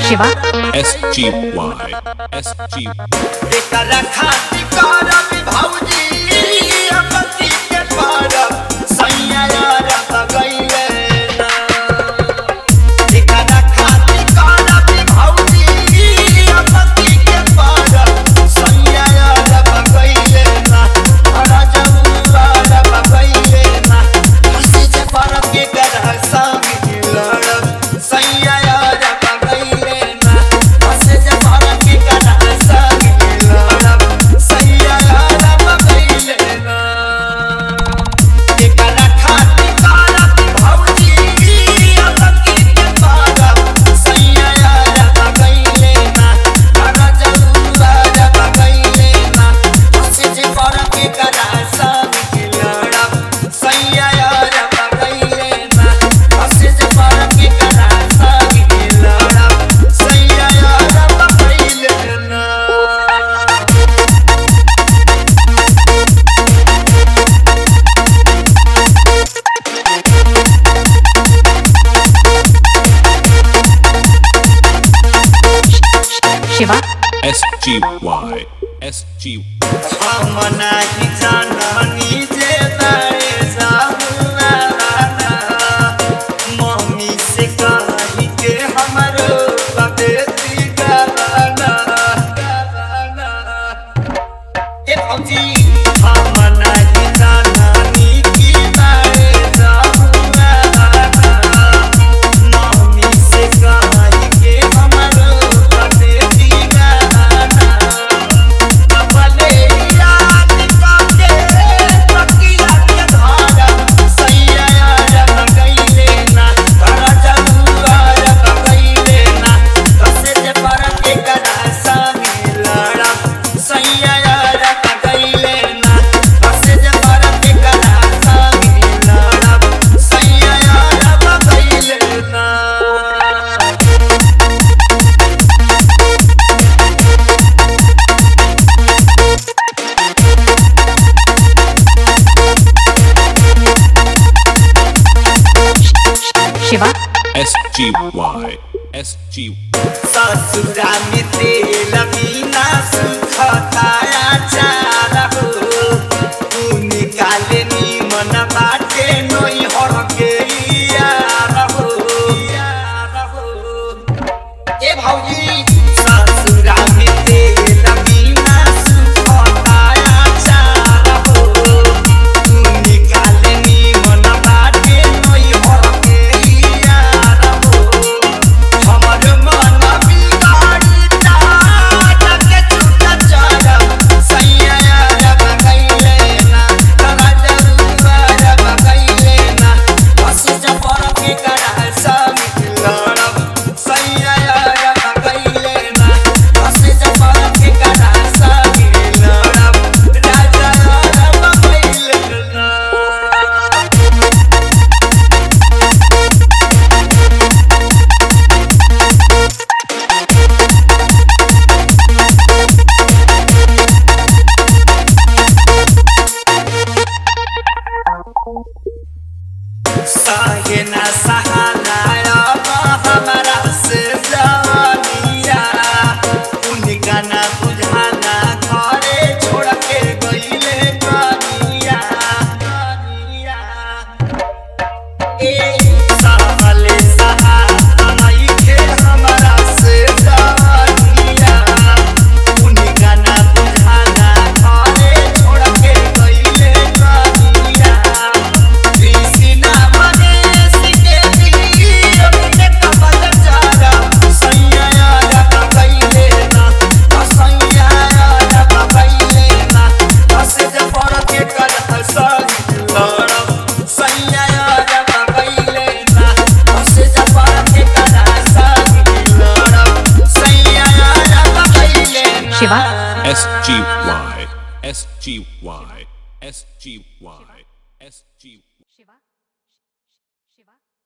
Shiva SGY एकरा खातिर करब भौजी अपती के परब सैया रब गइले ना एकरा खातिर करब भौजी अपती के परब सैया रब गइले ना राजौआ रब गइले ना हंसी जे परब के करह संग लड़ब सैया रब गइले ना हंसी जे परब के करह संग लड़ब सैया रब गइले ना एकरा खातिर करब भौजी अपती के परब सैया रब गइले ना राजौआ रब गइले ना हंसी जे परब के करह संग लड़ब सैया रब गइले ना हंसी जे परब के करह संग लड़ब सैया रब गइले ना Shiva SGY हम नाही जाननी जे बारे जाहुआ बाना मम्मी से कही के हमरो बबेती गाना ए भौजी हम नाही जाननी की बारे जाहुआ बाना मम्मी से कही के हमरो बबेती गाना भले याद करके तकिया के धारब सैया रब गइले ना राजौआ रब गइले ना हंसे जे परब के करह संग लड़ब सैया रब गइले ना हंसे जे परब के करह संग लड़ब सैया रब गइले ना Shiva SGY ससुरा में तेल बिना सुखताया चार हो तू निकाले नीमन बाटे नोई हर के यार हो ए भौजी ससुरा में तेल बिना सुखताया चार हो तू निकाले नीमन बाटे नोई हर के यार हो हमर मन बिगाड़ी ताक के छूटा चरब सैया रब गइले ना राजौआ रब गइले ना हंसी जे परब के करह संग लड़ब सैया रब गइले ना हंसी जे परब के करह संग लड़ब राजौआ रब गइले ना सहे ना सहाना अब हमरा से जवानिया उनका ना बुझाना घरे छोड़ के गइले कनिया ए सहले सहात नइखे हमरा से जवानिया उनका ना बुझाना घरे छोड़ के गइले कनिया कृष्णा मनेश के दियो के कमल चारा सैया रब गइले ना सैया रब गइले ना हंसे जे परब के करह संग लड़ब सैया रब गइले ना हंसे जे परब के करह संग लड़ब सैया रब गइले ना Shiva SGY Shiva Shiva